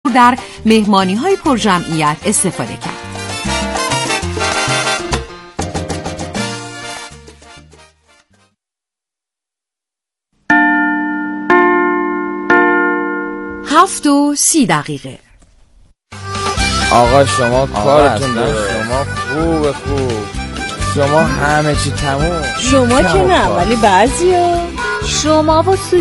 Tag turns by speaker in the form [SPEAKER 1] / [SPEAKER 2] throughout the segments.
[SPEAKER 1] در مهمانی‌های پرجمعیت استفاده کرد. هفت و 30 دقیقه.
[SPEAKER 2] آقا شما کارتون شما خوب شما همه چی تموم.
[SPEAKER 3] شما که نه ولی بعضیا.
[SPEAKER 4] شما با سوتی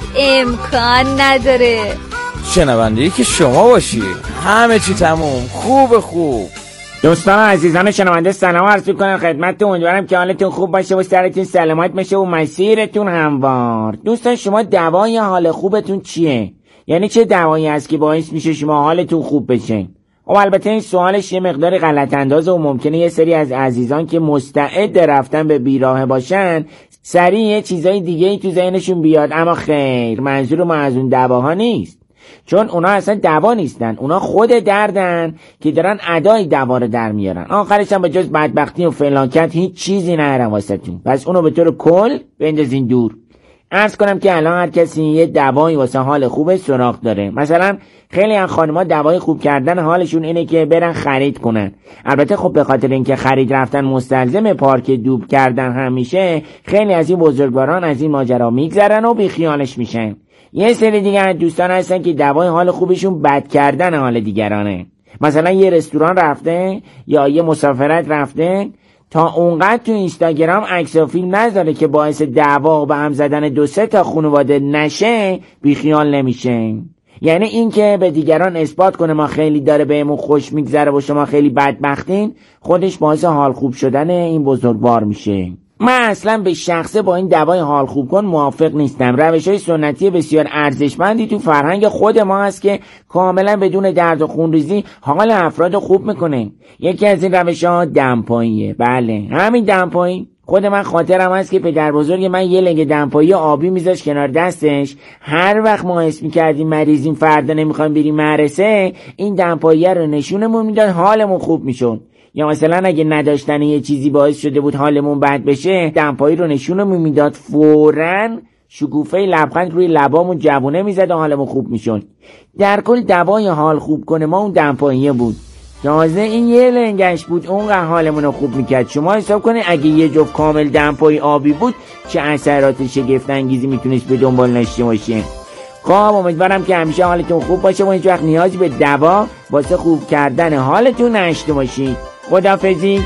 [SPEAKER 4] امکان نداره.
[SPEAKER 2] شنونده‌ای که شما باشی همه چی تموم خوب.
[SPEAKER 5] دوستان عزیزان شنونده سلام عرض می‌کنم خدمتتون. امیدوارم که حالتون خوب باشه و سرتون سلامت باشه و مسیرتون هموار. دوستان شما دوای حال خوبتون چیه؟ یعنی چه دوایی هست که باعث میشه شما حالتون خوب بشه؟ و البته این سوالش یه مقدار غلط اندازه و ممکنه یه سری از عزیزان که مستعد رفتن به بیراهه باشن سریع یه چیزای دیگه ای تو ذهنشون بیاد، اما خیر، منظور ما از اون دواها نیست، چون اونا اصلا دوا نیستن، اونا خود دردن که دارن ادای دوا رو در میارن. آخرش هم به جز بدبختی و فلاکت هیچ چیزی نهرن واسهتون، پس اونو به طور کل بندازین دور. عرض کنم که الان هر کسی یه دوایی واسه حال خوبه سراغ داره. مثلا خیلی از خانم‌ها دوای خوب کردن حالشون اینه که برن خرید کنن. البته خب به خاطر اینکه خرید رفتن مستلزم پارک دوب کردن هم میشه، خیلی از این بزرگواران از این ماجرا میگذرن و بیخیالش میشن. یه سری دیگه از دوستان هستن که دوای حال خوبشون بد کردن حال دیگرانه. مثلا یه رستوران رفته یا یه مسافرت رفته، تا اونقدر تو اینستاگرام عکس و فیلم نذاره که باعث دعوا و به هم زدن 2-3 تا خانواده نشه، بیخیال نمیشه. یعنی این که به دیگران اثبات کنه ما خیلی داره بهمون خوش میگذره و شما خیلی بدبختین، خودش باعث حال خوب شدن این بزرگوار میشه. من اصلا به شخصه با این دوای حال خوب کن موافق نیستم. روش‌های سنتی بسیار ارزشمندی تو فرهنگ خود ما هست که کاملا بدون درد و خونریزی حال افراد خوب میکنه. یکی از این روش‌ها دمپاییه. بله، همین دمپایی. خود من خاطرم هست که پدر بزرگ من یه لنگ دمپایی آبی میذاشت کنار دستش، هر وقت ما حس میکردیم مریضیم فردا نمیخوایم بریم مدرسه، این دمپایی رو نشونمون میداد، حالمون خوب میشد. یا مثلا اگه نداشتن یه چیزی باعث شده بود حالمون بد بشه، دمپایی رو نشونمون میداد، فوراً شکوفه لبخند روی لبامون جوونه میزد و حالمون خوب میشد. در کل دوای حال خوب کنه ما اون دمپاییه بود. تازه این یه لنگش بود اونقدر حالمون رو خوب میکرد. شما حساب کنه اگه یه جفت کامل دمپایی آبی بود چه اثرات شگفت انگیزی میتونست به دنبال داشته باشه. خب امیدوارم که همیشه حالتون خوب باشه و هیچ وقت نیازی به دوا واسه خوب کردن حالتون نشته باشید. خداحافظی.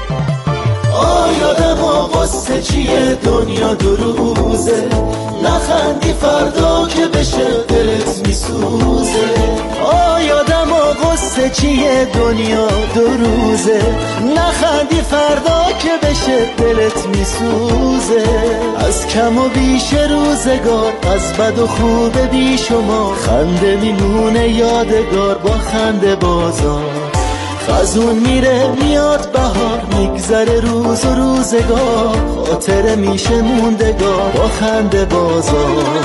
[SPEAKER 6] آیادم آقاسته چیه دنیا دو روزه، نخندی فردا که بشه دلت میسوزه. آیادم آقاسته چیه دنیا دو روزه، نخندی فردا که بشه دلت میسوزه. از کم و بیش روزگار، از بد و خوب بی شما، خنده میمونه یادگار با خنده بازار. خزون میره میاد بهار، میگذره روز و روزگار، خاطره میشه موندگار با خنده بازار.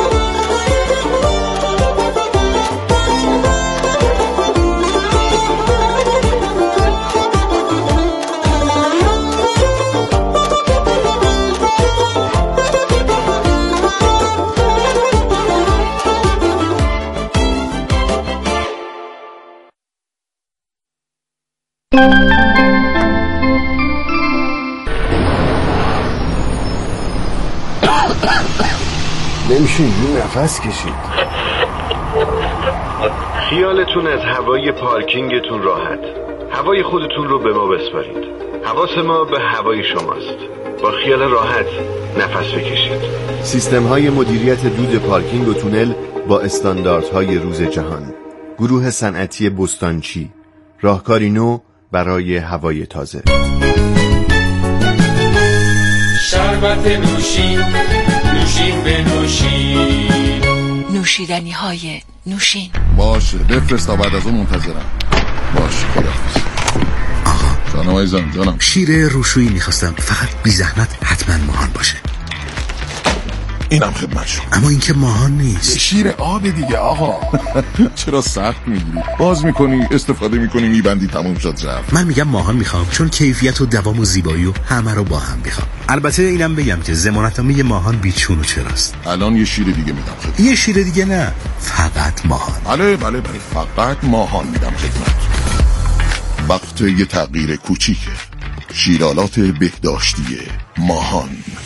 [SPEAKER 7] نمیشه یه نفس کشید.
[SPEAKER 8] خیالتون از هوای پارکینگتون راحت. هوای خودتون رو به ما بسپارید. حواس ما به هوای شماست. با خیال راحت نفس بکشید.
[SPEAKER 7] سیستم های مدیریت دود پارکینگ و تونل با استانداردهای روز جهان. گروه صنعتی بستانچی، راهکاری نو برای هوای تازه.
[SPEAKER 9] شربت نوشین، نوشین بنوشین.
[SPEAKER 1] نوشیدنی های نوشین.
[SPEAKER 10] باشه بفرست تا بعد از اون منتظرم. باشه خداحافظ. جانم عزیزم جانم.
[SPEAKER 11] شیر روشویی میخواستم، فقط بی زحمت حتما ماهان باشه.
[SPEAKER 10] اینم خدمت شما.
[SPEAKER 11] اما این که ماهان نیست،
[SPEAKER 10] شیر آب دیگه آقا. چرا سخت میگیری؟ باز میکنی، استفاده میکنی، میبندی، تموم شد رفت.
[SPEAKER 11] من میگم ماهان میخوام، چون کیفیت و دوام و زیبایی و همه رو با هم میخوام. البته اینم بگم که ضمانتنامه ماهان بیچون و چراست.
[SPEAKER 10] الان یه شیر دیگه میدم خدمت.
[SPEAKER 11] یه شیر دیگه نه، فقط ماهان.
[SPEAKER 10] بله فقط ماهان میدم خدمت. وقت یه تغییر کوچیکه. شیرالات بهداشتی ماهان.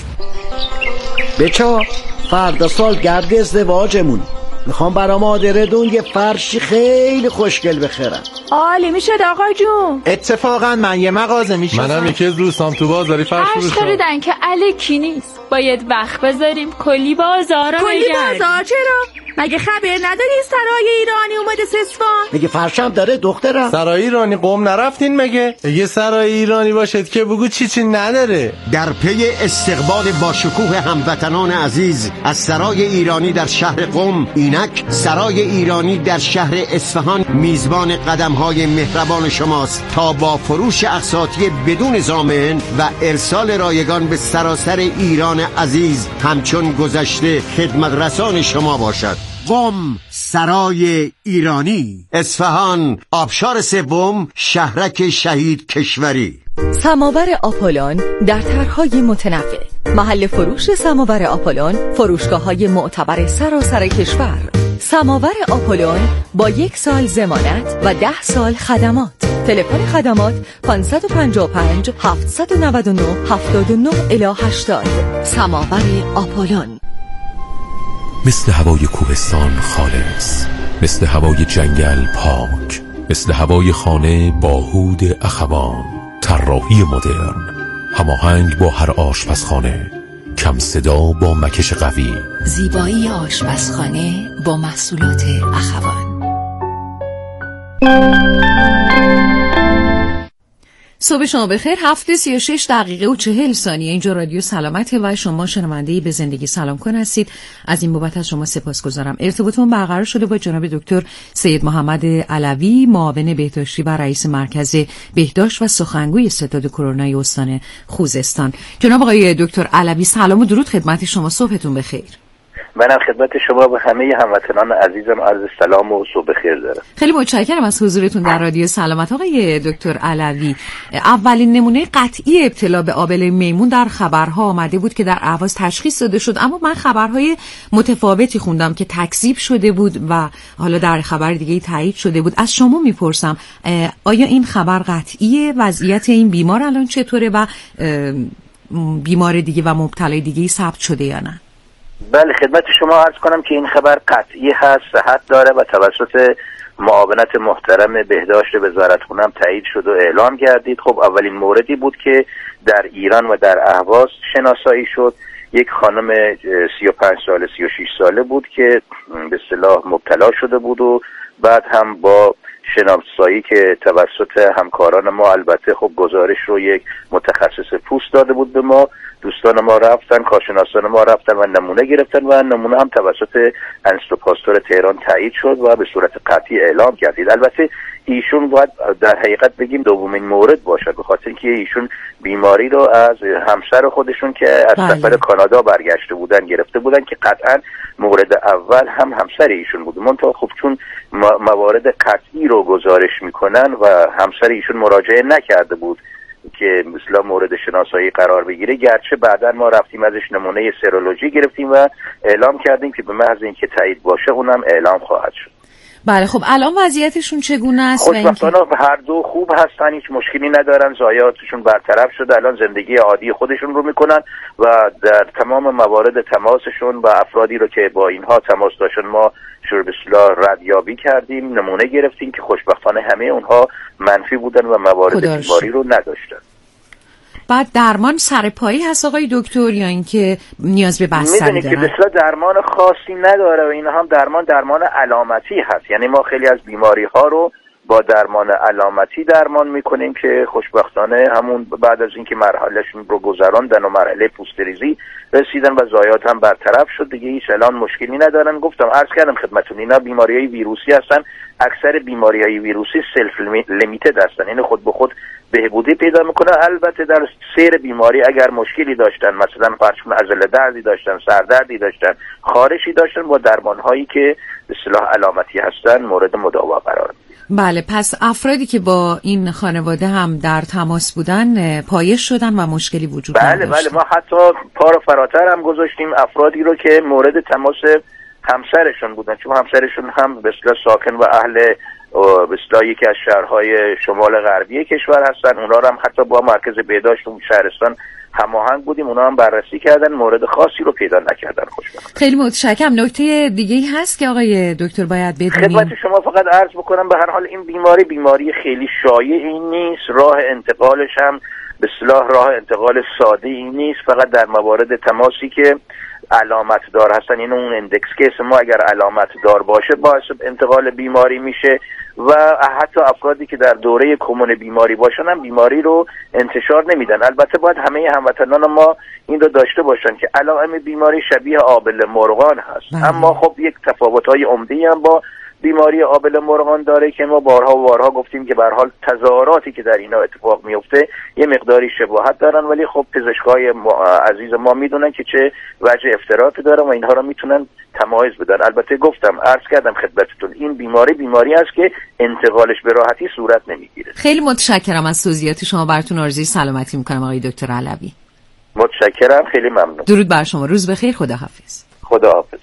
[SPEAKER 12] بچا فردا سالگرد ازدواجمون، میخوام برام مادردون یه فرشی خیلی خوشگل بخرم.
[SPEAKER 4] عالی میشه آقا جون.
[SPEAKER 13] اتفاقا من یه مغازه میشناسم.
[SPEAKER 14] منم یکی از دوستام تو بازاری فرش فروشم.
[SPEAKER 4] خریدن که الکی نیست، باید وقت بذاریم کلی بازار رو
[SPEAKER 3] کلی بازار چرا؟ مگه خبر نداری سرای ایرانی اومده سسفان؟
[SPEAKER 12] مگه فرشم داره دخترم؟
[SPEAKER 14] سرای ایرانی قم نرفتین مگه؟ یه سرای ایرانی باشد که بگو چی نداره.
[SPEAKER 15] در پی استقبال با شکوه هموطنان عزیز از سرای ایرانی در شهر قم، اینک سرای ایرانی در شهر اصفهان میزبان قدم‌های مهربان شماست تا با فروش اقساطی بدون ضامن و ارسال رایگان به سراسر ایران عزیز همچون گذشته خدمت رسان شما باشد. قم، سرای ایرانی، اصفهان، آبشار سوم، شهرک شهید کشوری.
[SPEAKER 1] سماور آپولون در طرح‌های متنوع. محل فروش سماور آپولون، فروشگاه‌های معتبر سراسر کشور. سماور آپولون با 1 سال ضمانت و 10 سال خدمات. تلفن خدمات 555 799 79 الی 80. سماور آپولون.
[SPEAKER 16] مثل هوای کوهستان خالص، مثل هوای جنگل پاک، مثل هوای خانه با هود اخوان. طراحی مدرن، هماهنگ با هر آشپزخانه، کم صدا با مکش قوی.
[SPEAKER 1] زیبایی آشپزخانه با محصولات اخوان. صبح شما بخیر. 7:36 اینجا رادیو سلامته و شما شنونده به زندگی سلام کن هستید. از این بابت از شما سپاسگزارم. ارتباطمون برقرار شده با جناب دکتر سید محمد علوی، معاون بهداشتی و رئیس مرکز بهداشت و سخنگوی ستاد کرونای استان خوزستان. جناب آقای دکتر علوی، سلام و درود خدمت شما. صبحتون بخیر.
[SPEAKER 17] منم خدمت شما و همه هموطنان عزیزم عرض سلام و صبح خیر دارم.
[SPEAKER 1] خیلی متشکرم از حضورتون در رادیو سلامت. آقای دکتر علوی، اولین نمونه قطعی ابتلا به آبله میمون در خبرها آمده بود که در اهواز تشخیص داده شد، اما من خبرهای متفاوتی خوندم که تکذیب شده بود و حالا در خبر دیگه تایید شده بود. از شما میپرسم آیا این خبر قطعیه؟ وضعیت این بیمار الان چطوره و بیمار دیگه و مبتلای دیگه ثبت شده یا نه؟
[SPEAKER 17] بله، خدمت شما عرض کنم که این خبر قطعی هست، صحت داره و توسط معاونت محترم بهداشت وزارتخونه هم تایید شد و اعلام گردید. خب اولین موردی بود که در ایران و در اهواز شناسایی شد. یک خانم 35 ساله 36 ساله بود که به اصطلاح مبتلا شده بود و بعد هم با شناسایی که توسط همکاران ما، البته خب گزارش رو یک متخصص پوست داده بود به ما، دوستان ما رفتن، کارشناسان ما رفتن و نمونه گرفتن و نمونه هم توسط انستوپاستور تهران تایید شد و به صورت قطعی اعلام گردید. البته ایشون باید در حقیقت بگیم دومین مورد باشد، به خاطر اینکه ایشون بیماری رو از همسر خودشون که از سفر کانادا برگشته بودن گرفته بودن که قطعا مورد اول هم همسر ایشون بود. منتها خب چون موارد قطعی رو گزارش میکنن و همسر ایشون مراجعه نکرده بود که مثلا مورد شناسایی قرار بگیره، گرچه بعدا ما رفتیم ازش نمونه سرولوژی گرفتیم و اعلام کردیم که به محض اینکه تایید باشه اونم اعلام خواهد شد.
[SPEAKER 1] بله، خب الان وضعیتشون چگونه است؟
[SPEAKER 17] خوشبختانه هر دو خوب هستن، هیچ مشکلی ندارن، ضایعاتشون برطرف شده، الان زندگی عادی خودشون رو میکنن و در تمام موارد تماسشون و افرادی رو که با اینها تماس داشتن ما شروع به اصطلاح ردیابی کردیم، نمونه گرفتیم که خوشبختانه همه اونها منفی بودن و موارد بیماری رو نداشتن.
[SPEAKER 1] بعد درمان سرپایی هست آقای دکتر یا اینکه نیاز به بستری دارن؟
[SPEAKER 17] میدونید که بسیار درمان خاصی نداره و این هم درمان علامتی هست. یعنی ما خیلی از بیماری ها رو با درمان علامتی درمان میکنیم که خوشبختانه همون بعد از اینکه مرحلهشون رو گذراندن و مرحله پوستریزی رسیدن و ضایعات هم برطرف شد دیگه هیچ الان مشکلی ندارن. گفتم عرض کردم خدمتتون اینا بیماریهای ویروسی هستن. اکثر بیماریهای ویروسی سلف لیمیتد هستن، یعنی خود به خود بهبودی پیدا میکنه. البته در سیر بیماری اگر مشکلی داشتن، مثلا فرض کن عضله دردی داشتن، سردردی داشتن، خارشی داشتن، با درمان هایی که به اصطلاح علامتی هستن مورد مداوا قرار میگیرن.
[SPEAKER 1] بله، پس افرادی که با این خانواده هم در تماس بودن پایش شدن و مشکلی وجود نداشت.
[SPEAKER 17] بله ما حتی پا رو فراتر هم گذاشتیم افرادی رو که مورد تماس همسرشون بودن، چون همسرشون هم به اصطلاح ساکن و اهل به اصطلاح یکی از شهرهای شمال غربی کشور هستن، اونا رو هم حتی با مرکز بهداشت اون شهرستان هماهنگ بودیم، اونا هم بررسی کردن، مورد خاصی رو پیدا نکردن. خوشبختانه.
[SPEAKER 1] خیلی متشکرم. نکته دیگه‌ای هست که آقای دکتر باید بدونیم؟
[SPEAKER 17] خدمت شما فقط عرض بکنم به هر حال این بیماری خیلی شایعی نیست، راه انتقالش هم به اصطلاح راه انتقال ساده ای نیست، فقط در موارد تماسی که علامت دار هستن، این اون اندکس کیس ما اگر علامت دار باشه باعث انتقال بیماری میشه و حتی افرادی که در دوره کمون بیماری باشن هم بیماری رو انتشار نمیدن. البته باید همه هموطنان ما این رو داشته باشن که علائم بیماری شبیه آبله مرغان هست، اما خب یک تفاوت‌های عمده‌ای هم با بیماری آبله مرغان داره که ما بارها و بارها گفتیم که به هر حال تظاهراتی که در اینا اتفاق میفته یه مقداری شباهت دارن، ولی خب پزشکای عزیز ما میدونن که چه وجه افتراقی داره و اینها رو میتونن تمایز بدن. البته گفتم عرض کردم خدمتتون این بیماری است که انتقالش به راحتی صورت نمیگیره.
[SPEAKER 1] خیلی متشکرم از توضیحات شما، براتون آرزوی سلامتی میکنم آقای دکتر علوی.
[SPEAKER 17] متشکرم، خیلی ممنون.
[SPEAKER 1] درود بر شما، روز بخیر، خداحافظ.
[SPEAKER 17] خداحافظ.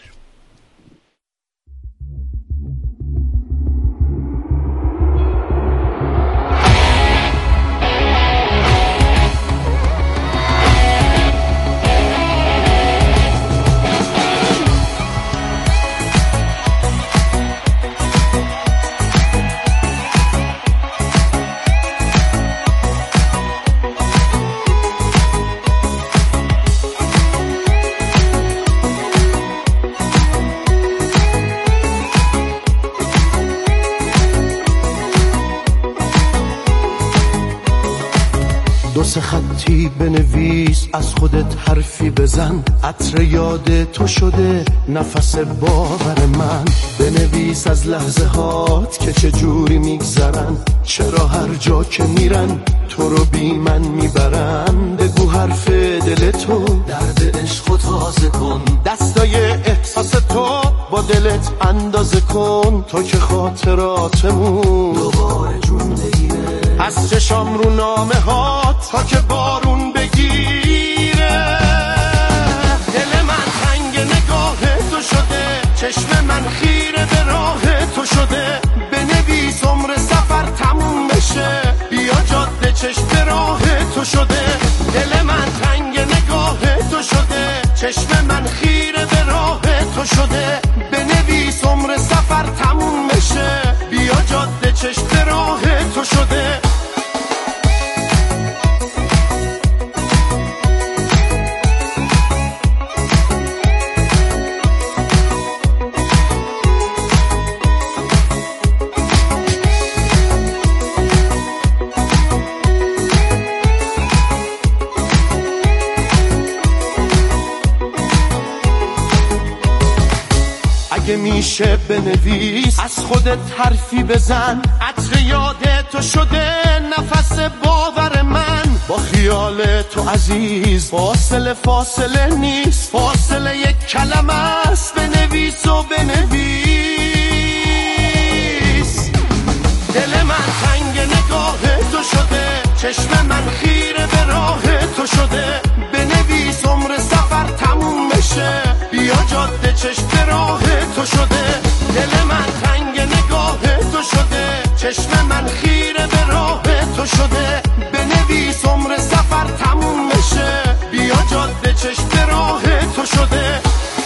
[SPEAKER 6] دو سه خطی بنویس، از خودت حرفی بزن، عطر یاد تو شده نفس باور من. بنویس از لحظه هات که چه جوری میگذرن، چرا هر جا که میرن تو رو بی من میبرن. بگو حرف دل تو، درد عشقو تازه کن، دستای احساس تو با دلت اندازه کن، تو که خاطراتمون دوباره جون بگیره. از چشام رو نامه هات تا که بارون بگیره. دل من تنگ نگاه تو شده، چشم من خیره به راه تو شده. بنویس عمر سفر تموم بشه، بیا جاده چشم به راه تو شده. دل من تنگ نگاه تو شده، چشم من خیره به راه تو شده. بنویس عمر سفر تموم بشه، بیا جاده چشم به راه تو شده. اگه میشه بنویس، از خودت حرفی بزن، عطر یاد تو شده نفس باور من. با خیال تو عزیز فاصله نیست، فاصله یک کلمه است. بنویس و بنویس. دل من تنگ نگاه تو شده، چشم من خیره به راه تو شده. بنویس عمر سفر تموم بشه، بیا جاده چشم به راه تو شده. دل من تنگ نگاه تو شده، چشم من خیره به راه تو شده. بنویس عمر سفر تموم بشه، بیا جاده چشم به راه تو شده.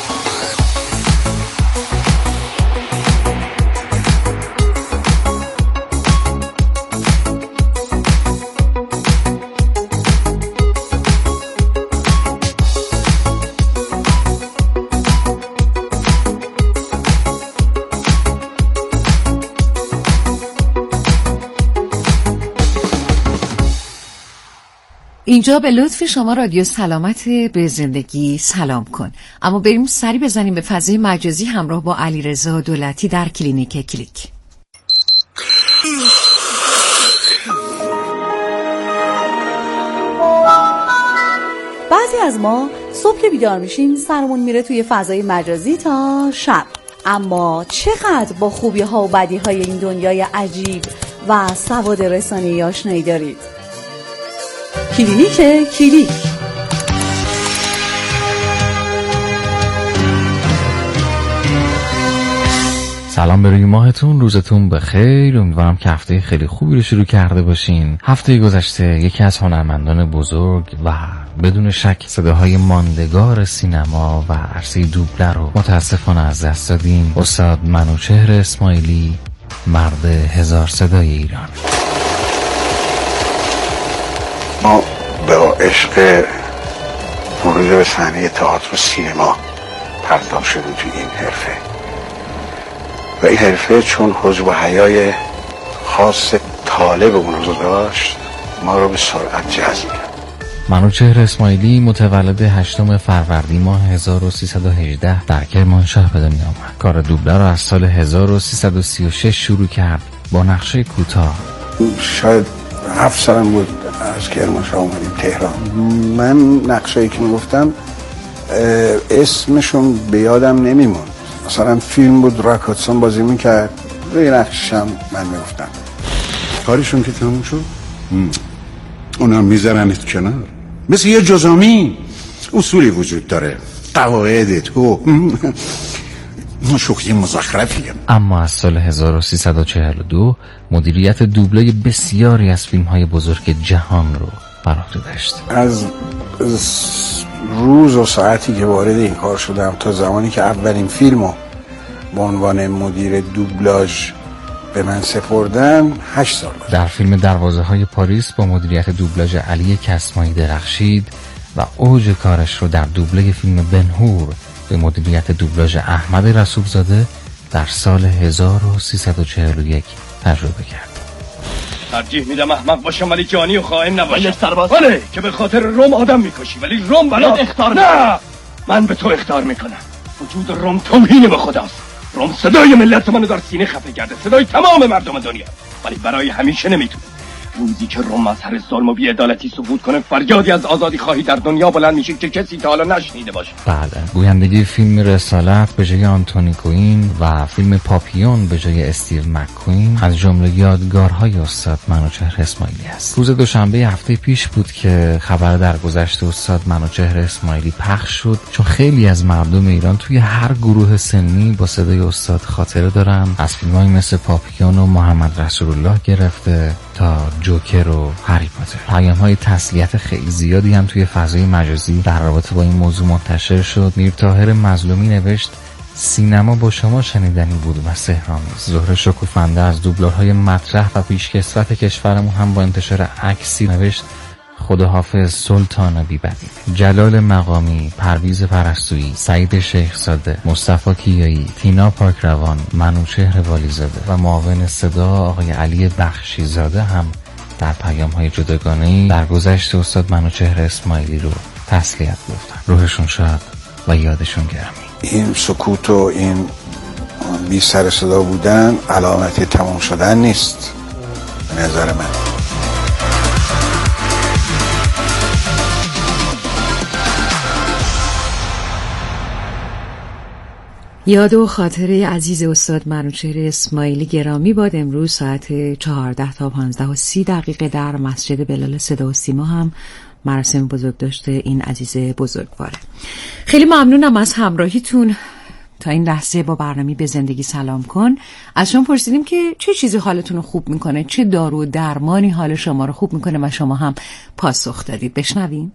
[SPEAKER 1] اینجا به لطف شما رادیو سلامت به زندگی سلام کن. اما بریم سری بزنیم به فضای مجازی همراه با علیرضا دولتی در کلینیک کلیک.
[SPEAKER 18] بعضی از ما صبح که بیدار میشیم سرمون میره توی فضای مجازی تا شب. اما چقدر با خوبی ها و بدی های این دنیای عجیب و سواد رسانه‌ای آشنایی دارید؟ کلیک.
[SPEAKER 19] سلام به روی ماهتون، روزتون بخیر. امیدوارم که هفته خیلی خوبی رو شروع کرده باشین. هفته گذشته یکی از هنرمندان بزرگ و بدون شک صداهای ماندگار سینما و عرصه دوبله رو متاسفانه از دست دادیم. استاد منوچهر اسماعیلی، مرد هزار صدای ایران.
[SPEAKER 20] ما با عشق ورود به صحنه تئاتر و سینما پرداخت شدیم توی این حرفه و این حرفه چون حجب و حیای خاص طالب اون رو داشت ما رو به سرعت جذب کرد.
[SPEAKER 19] منوچهر اسماعیلی متولد 8 فروردین ماه 1318 در کرمانشاه به دنیا آمد. کار دوبله را از سال 1336 شروع کرد با نقشه کوتاه.
[SPEAKER 20] شاید 7 سالم بود از کرمانشاه اومدیم تهران. من نقشه‌ای که میگفتم اسمشون به یادم نمیموند. مثلا فیلم بود راکاتسون بازی میکرد، روی نقششم من میگفتم. کارشون که تموم شد اونا میذارنت کنار، مثل یه جزامی. اصولی وجود داره، قواعد تو شوخی مزخرفیه.
[SPEAKER 19] اما از سال 1342 مدیریت دوبله بسیاری از فیلم‌های بزرگ جهان رو بر عهده داشت.
[SPEAKER 20] از روز و ساعتی که وارد این کار شدم تا زمانی که اولین فیلمو به عنوان مدیر دوبلاژ به من سپردن 8 سال بود.
[SPEAKER 19] در فیلم دروازه‌های پاریس با مدیریت دوبلاژ علی کسمایی درخشید و اوج کارش رو در دوبله فیلم بن‌هور به مدیریت دوبلاژ احمد رسولزاده در سال 1341 تجربه کرد.
[SPEAKER 21] ترجیح میدم احمق باشم ولی جانی و خائن نباشم. سرباز بله که به خاطر روم آدم میکشی ولی روم بلا اخطار نه. من به تو اخطار میکنم. وجود روم توهین به خداست. روم صدای ملت منو در سینه خفه کرده، صدای تمام مردم دنیا، ولی برای همیشه نمیتونه. روزی که روم از هر ظلم و بی‌عدالتی سقوط کنه فریادی از آزادی خواهی در دنیا بلند میشه که کسی تا حالا نشنیده باشه.
[SPEAKER 19] بله، گویندگی فیلم رسالت به جای آنتونی کوین و فیلم پاپیون به جای استیو مک‌کوین از جمله یادگارهای استاد منوچهر اسماعیلی است. روز دوشنبه هفته پیش بود که خبر درگذشت استاد منوچهر اسماعیلی پخش شد، چون خیلی از مردم ایران توی هر گروه سنی با صدای استاد خاطره دارن. از فیلم‌های مثل پاپیون و محمد رسول الله گرفته تا جوکر و هری پاتر. پیام‌های تسلیت خیلی زیادی هم توی فضای مجازی در رابطه با این موضوع منتشر شد. میر طاهر مظلومی نوشت سینما با شما شنیدنی بود و سحرآمیز. زهره شکوفنده از دوبلورهای مطرح و پیشکسوت کشورمون هم با انتشار عکسی نوشت خداحافظ سلطان بی‌بدیل. جلال مقامی، پرویز پرستویی، سعید شیخزاده، مصطفی کیایی، تینا پاکروان، منوچهر والیزاده و معاون صدا آقای علی بخشیزاده هم در پیام‌های جداگانه‌ای در گذشت استاد منوچهر اسماعیلی رو تسلیت گفتن. روحشون شاد و یادشون گرامی.
[SPEAKER 20] این سکوت و این بی سر صدا بودن علامت تمام شدن نیست به نظر من.
[SPEAKER 1] یاد و خاطره عزیز استاد منوچهر اسماعیلی گرامی باد. امروز ساعت 14 تا 15:30 در مسجد بلال صدا و سیما هم مراسم بزرگ داشته این عزیز بزرگواره. خیلی ممنونم از همراهیتون تا این لحظه با برنامه به زندگی سلام کن. از شما پرسیدیم که چه چیزی حالتون رو خوب میکنه، چه دارو و درمانی حال شما رو خوب میکنه و شما هم پاسخ دادید. بشنویم.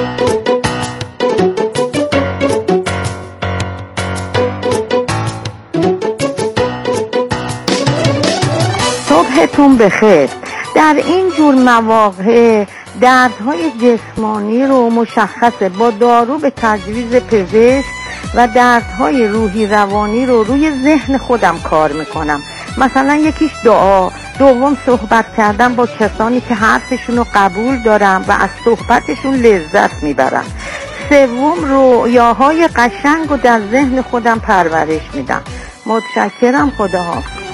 [SPEAKER 22] صبحتون بخیر. در این جور مواقع دردهای جسمانی رو مشخصه با دارو به تجویز پزشک و دردهای روحی روانی رو روی ذهن خودم کار میکنم. مثلا یکیش دعا، دوم صحبت کردن با کسانی که حرفشون رو قبول دارم و از صحبتشون لذت میبرم. سوم رویاهای قشنگ رو در ذهن خودم پرورش میدم. متشکرم. خداحافظ.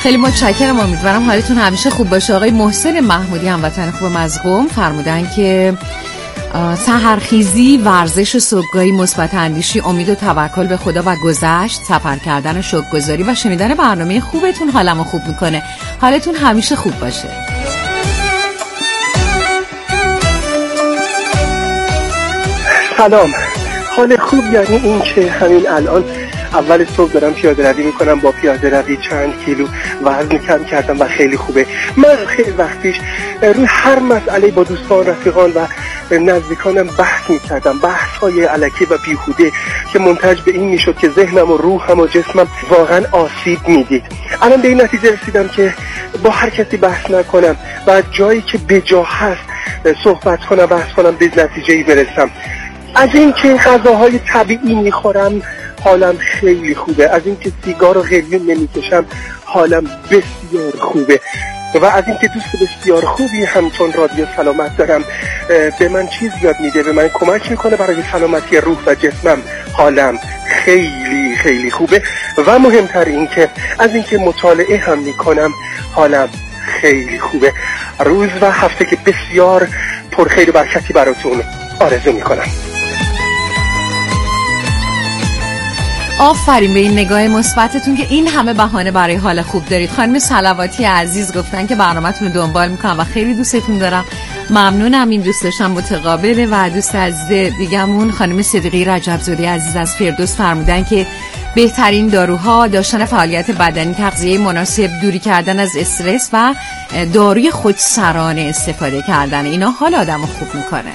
[SPEAKER 1] خیلی متشکرم، امیدوارم حالتون همیشه خوب باشه. آقای محسن محمودی هموطن خوبم از قم فرمودن که سحرخیزی، ورزش صبحگاهی، مثبت اندیشی، امید و توکل به خدا و گذشت، سفر کردن و شکرگزاری و شنیدن برنامه خوبتون حالمو خوب میکنه. حالتون همیشه خوب باشه.
[SPEAKER 2] سلام. حال خوب یعنی این که همین الان اول صبح دارم پیاده روی میکنم، با پیاده روی چند کیلو وزن کم کردم و خیلی خوبه. من خیلی وقت پیش روی هر مسئله با دوستان، رفیقان و نزدیکانم بحث میکردم، بحث های الکی و بیهوده که منتج به این میشد که ذهنم و روحم و جسمم واقعا آسیب میدید. الان به این نتیجه رسیدم که با هر کسی بحث نکنم و جایی که بجا هست صحبت کنم، بحث کنم، به نتیجه‌ای برسم. از این که غذاهای طبیعی میخورم حالم خیلی خوبه، از این که سیگار و قلیون نمیکشم حالم بسیار خوبه، و از این که دوست بسیار خوبی همچون رادیو سلامت دارم به من چیز یاد میده، به من کمک میکنه برای سلامتی روح و جسمم حالم خیلی خیلی خوبه. و مهمتر این که از این که مطالعه هم میکنم حالم خیلی خوبه. روز و هفته که بسیار پرخیر و برکتی براتون آرزو میکنم.
[SPEAKER 1] آفرین به این نگاه مثبتتون که این همه بهانه برای حال خوب دارید. خانم صلواتی عزیز گفتن که برنامه‌تون رو دنبال میکنم و خیلی دوستتون دارم. ممنونم، این دوستشم متقابله. و دوست عزیز دیگمون خانم صدیقی رجب‌زاده عزیز از فردوس فرمودن که بهترین داروها داشتن فعالیت بدنی، تغذیه مناسب، دوری کردن از استرس و داروی خودسرانه استفاده کردن، اینا حال آدمو خوب میکنه.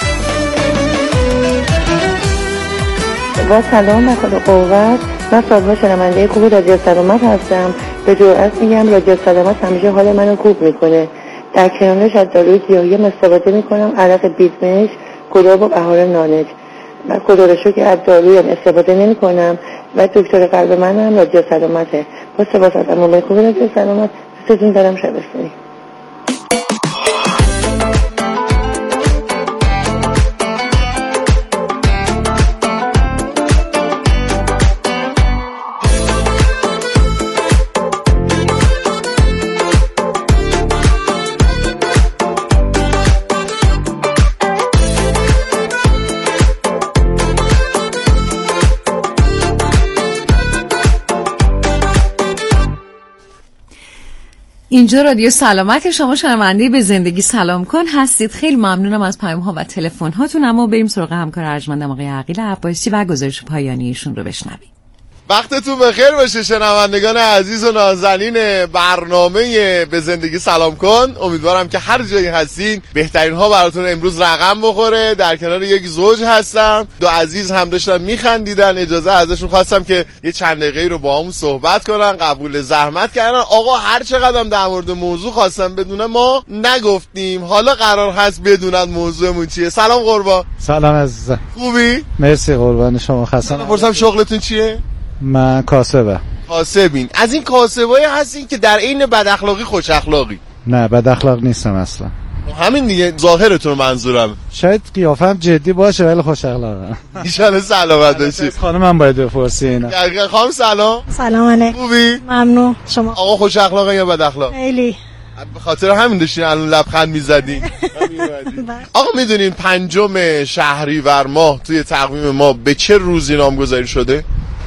[SPEAKER 5] با سلام و خدا قوت، من سازمان شنونده خوب رادیو سلامت هستم. به جرئت میگم رادیو سلامت همیشه حال منو خوب میکنه. در کنارش از داروی گیاهی استفاده میکنم، عرق بیدمش، گلاب و بهار نارنج. من خدا رو شکر از داروی هم استفاده نمیکنم و دکتر قلب منم رادیو سلامته. با سپاس از برنامه خوب رادیو سلامت، دوستتون دارم. شب بخیر.
[SPEAKER 1] اینجا رادیو سلامت، شما شنونده به زندگی سلام کن هستید. خیلی ممنونم از پیام ها و تلفن هاتون. اما بریم سراغ همکار ارجمندم آقای عقیل عباسی و گزارش پایانیشون رو بشنویم.
[SPEAKER 7] وقتتون بخیر باشه شنوندگان عزیز و نازنین برنامه به زندگی سلام کن. امیدوارم که هر جایی هستین بهترین ها براتون امروز رقم بخوره. در کنار یک زوج هستم، دو عزیز هم داشتن میخندیدن، اجازه ازشون خواستم که یه چند دقیقه رو با همون صحبت کنن، قبول زحمت کردن. آقا هر چقدرم در مورد موضوع خواستم بدونه ما نگفتیم، حالا قرار هست بدونن موضوعمون چیه. سلام قربان.
[SPEAKER 23] سلام عزیزم،
[SPEAKER 7] خوبی؟
[SPEAKER 23] مرسی قربان شما. خسته
[SPEAKER 7] نباشید. شغلتون چیه؟
[SPEAKER 23] من کاسبم.
[SPEAKER 7] کاسبین؟ از این کاسبایی هستین که در عین بد اخلاقی خوش اخلاقی؟
[SPEAKER 23] نه بد اخلاق نیستم اصلا.
[SPEAKER 7] همین دیگه ظاهرتون منظورم.
[SPEAKER 23] شاید قیافم جدی باشه ولی خوش اخلاقم.
[SPEAKER 7] ان شاء الله سلامت باشی.
[SPEAKER 23] خانمم باید بپرسی اینا.
[SPEAKER 7] خانم سلام.
[SPEAKER 24] سلام علیکم.
[SPEAKER 7] خوبی؟
[SPEAKER 24] ممنون. شما؟
[SPEAKER 7] آقا خوش اخلاقه یا بد اخلاق؟
[SPEAKER 24] خیلی.
[SPEAKER 7] به خاطر همین داشتین الان لبخند میزدین. آقا میدونین 5 شهریور ماه توی تقویم ما به چه روزی نامگذاری شده؟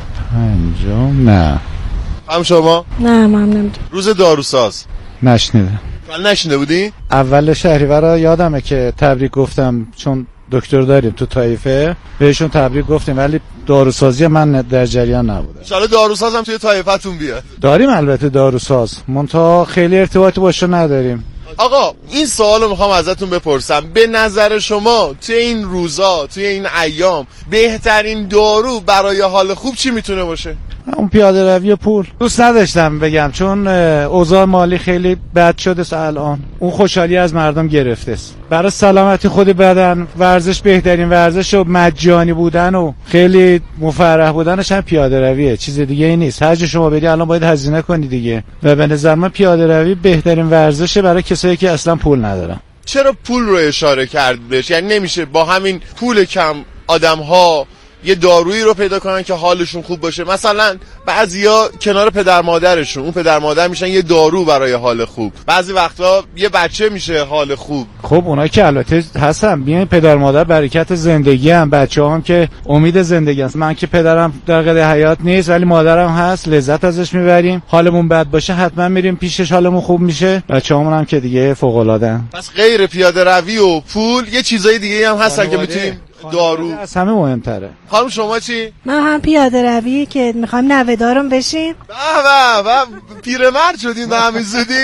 [SPEAKER 23] 5 نه.
[SPEAKER 7] هم شما؟
[SPEAKER 24] نه من نمیدونم.
[SPEAKER 7] روز داروساز.
[SPEAKER 23] نشنیدم.
[SPEAKER 7] نشنیده بودی؟
[SPEAKER 23] اول شهریور یادمه که تبریک گفتم، چون دکتر داریم تو طایفه بهشون تبریک گفتیم، ولی داروسازی من در جریان نبوده.
[SPEAKER 7] ان شاءالله داروساز هم توی طایفتون بیاد.
[SPEAKER 23] داریم البته داروساز، منتها خیلی ارتباطی باشه نداریم.
[SPEAKER 7] آقا این سوالو میخوام ازتون بپرسم، به نظر شما توی این روزا، توی این ایام بهترین دارو برای حال خوب چی میتونه باشه؟
[SPEAKER 23] اون پیاده روی پول. دوست نداشتم بگم چون اوضاع مالی خیلی بد شده الان، اون خوشحالی از مردم گرفته است. برای سلامتی خود بدن ورزش بهترین ورزش و مجانی بودن و خیلی مفرح بودنش هم پیاده رویه، چیز دیگه ای نیست. هر جا شما بری الان باید هزینه کنی دیگه، و به نظر من پیاده روی بهترین ورزشه برای کسایی که اصلا پول ندارن.
[SPEAKER 7] چرا پول رو اشاره کرد بهش؟ یعنی نمیشه با همین پول کم آدم‌ها یه دارویی رو پیدا کنن که حالشون خوب باشه. مثلا بعضیا کنار پدر مادرشون، اون پدر مادر میشن یه دارو برای حال خوب. بعضی وقتا یه بچه میشه حال خوب.
[SPEAKER 23] خب اونا که البته هستن، بیاین پدر مادر برکت زندگی هم، بچه‌هام که امید زندگی هست. من که پدرم در قید حیات نیست ولی مادرم هست، لذت ازش میبریم. حالمون بد باشه حتما میریم پیشش، حالمون خوب میشه. بچه‌هامون هم که دیگه فوق العاده‌ان.
[SPEAKER 7] پس غیر پیاده روی و پول یه چیزای دیگه هم هستن که میتونیم دارو
[SPEAKER 23] از همه مهمتره.
[SPEAKER 7] خانم شما چی؟
[SPEAKER 8] من هم پیاده روی که میخوام نوه‌دارم بشیم.
[SPEAKER 7] به پیرمرد شدین به همین زودی.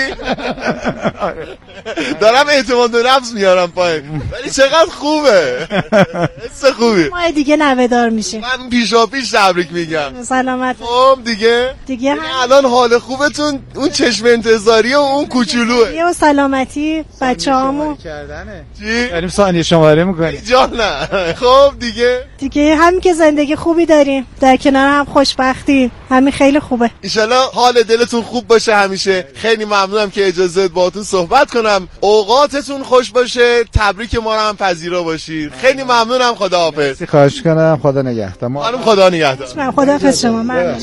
[SPEAKER 7] دارم اعتماد به نفس میارم پایین، ولی چقدر خوبه، حس خوبی.
[SPEAKER 8] ما دیگه نوه‌دار میشیم.
[SPEAKER 7] من پیشا پیش تبریک میگم.
[SPEAKER 8] سلامت.
[SPEAKER 7] خب دیگه الان حال خوبتون اون چشم انتظاری و اون کوچولوه.
[SPEAKER 8] یه سلامتی بچه‌هامون.
[SPEAKER 7] چی؟
[SPEAKER 23] بریم ثانیه شماره میکنیم.
[SPEAKER 7] جان نه. خب دیگه
[SPEAKER 8] همین که زندگی خوبی داریم، در کنار هم خوشبختی، همین خیلی خوبه.
[SPEAKER 7] انشالله حال دلتون خوب باشه همیشه. خیلی ممنونم که اجازه باهاتون صحبت کنم. اوقاتتون خوش باشه. تبریک ما رو هم پذیرا باشید. خیلی ممنونم. خداحافظ.
[SPEAKER 23] خواهش کنم. خدا نگهدار.
[SPEAKER 7] خانم خدا نگهدار.
[SPEAKER 8] خداحافظ شما. ممنون.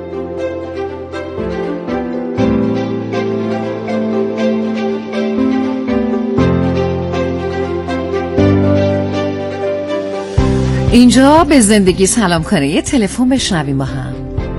[SPEAKER 1] اینجا به زندگی سلام کنه. یه تلفن بشنویم با هم.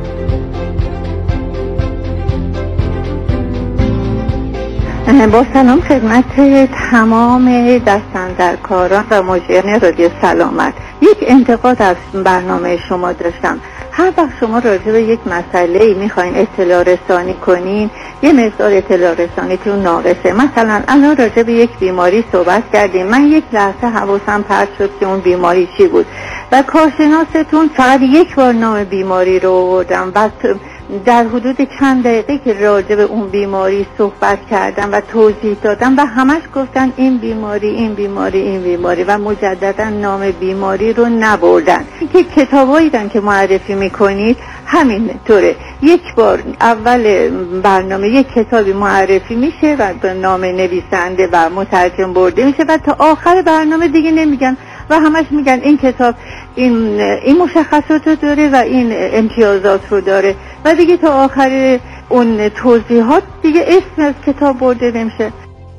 [SPEAKER 22] با سلام خدمت تمام دستاندرکاران و مجریان رادیو سلامت. یک انتقاد از برنامه شما داشتم. هر وقت شما راجع به یک مسئله میخواین اطلاع رسانی کنین، یه مقدار اطلاع رسانیتون ناقصه. مثلا الان راجع به یک بیماری صحبت کردیم، من یک لحظه حواسم پرت شد که اون بیماری چی بود و کارشناستون فقط یک بار نام بیماری رو آوردم و در حدود چند دقیقه که راجع به اون بیماری صحبت کردم و توضیح دادم و همش گفتن این بیماری و مجددا نام بیماری رو نبردن. که کتابایی که معرفی میکنید همین طوره، یک بار اول برنامه یک کتابی معرفی میشه و به نام نویسنده و مترجم برده میشه و تا آخر برنامه دیگه نمیگن و همش میگن این کتاب این مشخصات رو داره و این امتیازات رو داره و دیگه تا آخر اون توضیحات دیگه اسم از کتاب برده نمیشه.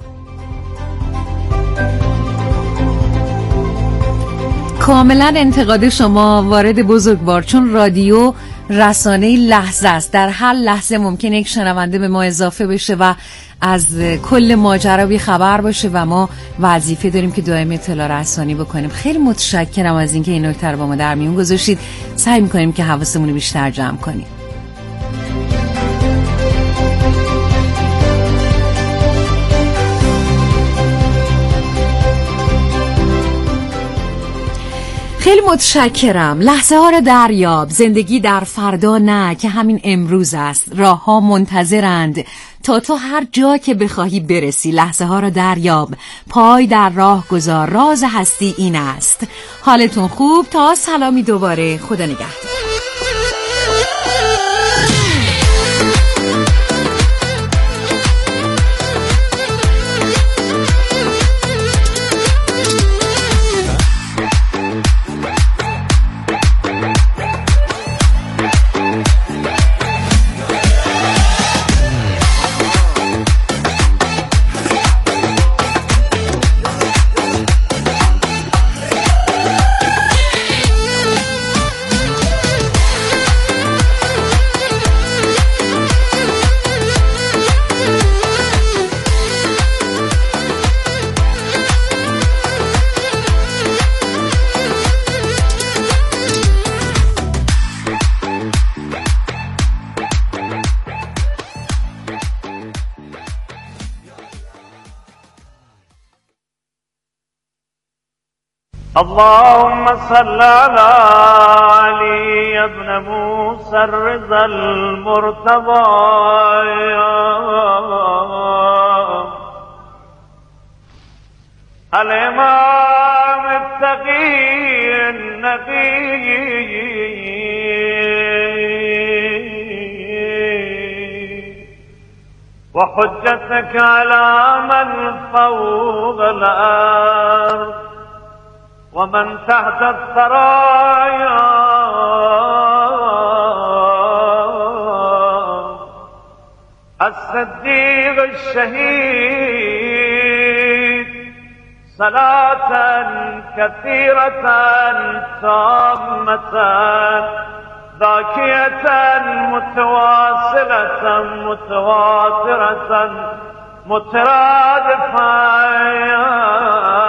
[SPEAKER 1] کاملا انتقاد شما وارد بزرگوار، چون رادیو رسانه لحظه است. در هر لحظه ممکنه یک شنونده به ما اضافه بشه و از کل ماجرا بی خبر باشه و ما وظیفه داریم که دائم اطلاع رسانی بکنیم. خیلی متشکرم از اینکه این نکته رو با ما در میون گذاشتید. سعی می‌کنیم که حواسمون رو بیشتر جمع کنیم. خیلی متشکرم. لحظه ها رو دریاب، زندگی در فردا نه که همین امروز است. راه ها منتظرند تا تو هر جا که بخواهی برسی. لحظه ها رو دریاب، پای در راه گذار، راز هستی این است. حالتون خوب؟ تا سلامی دوباره. خدا نگهدار.
[SPEAKER 9] اللهم صل على علي ابن موسى الرضا المرتضى الإمام التقي النقي وحجتك على من فوق الأرض ومن تحت الثرايا الصديق الشهيد صلاة كثيرة تامة ذاكية متواصلة متواترة مترادفة